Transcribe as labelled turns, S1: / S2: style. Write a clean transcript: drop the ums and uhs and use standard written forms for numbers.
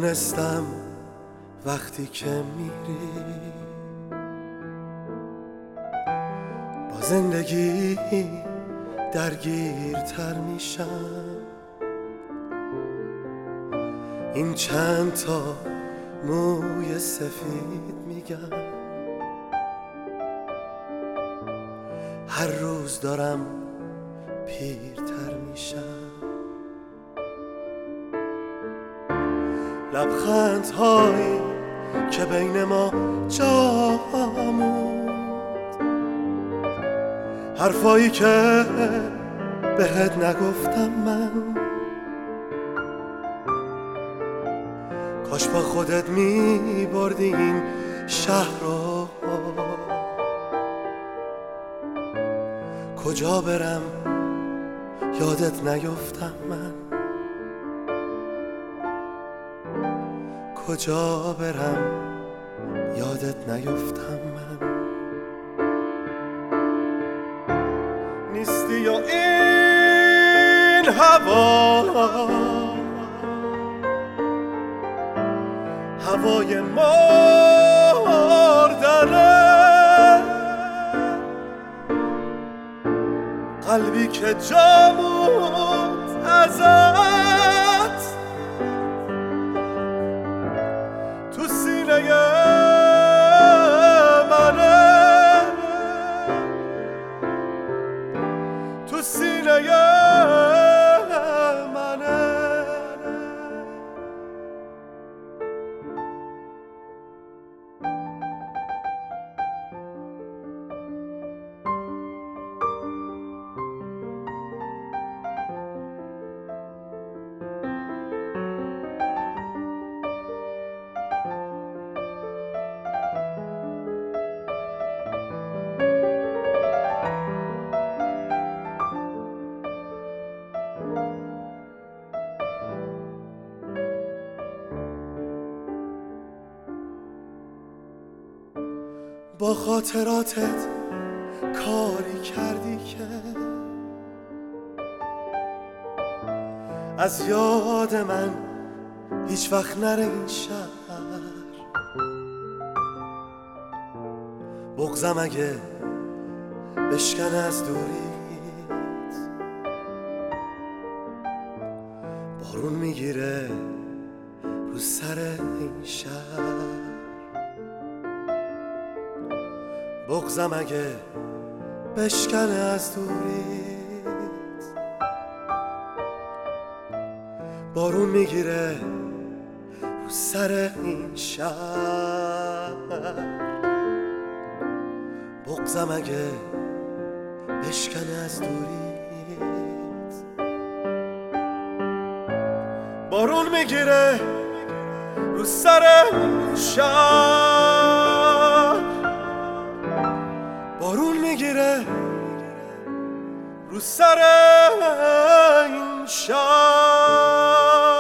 S1: میدونستم وقتی که میری با زندگی درگیرتر میشم. این چند تا موی سفید میگم هر روز دارم پیرتر میشم. لبخندهایی که بین ما جا موند، حرفایی که بهت نگفتم من، کاش با خودت می بردی این شهر رو. کجا برم یادت نیفتم من، کجا برم یادت نیفتم من. نیستی یا این هوای مردنه، قلبی که جا موند ازت تو سینه منه، تو سینه منه. با خاطراتت کاری کردی که از یاد من هیچ وقت نره این شهر. بغضم اگه بشکنه از دوریت، بارون میگیره رو سر این شهر. بغضم اگه بشکنه از دوریت، بارون میگیره رو سر این شهر. بغضم اگه بشکنه از دوریت، بارون میگیره رو سر این شهر. بارون میگیره رو سر این شهر.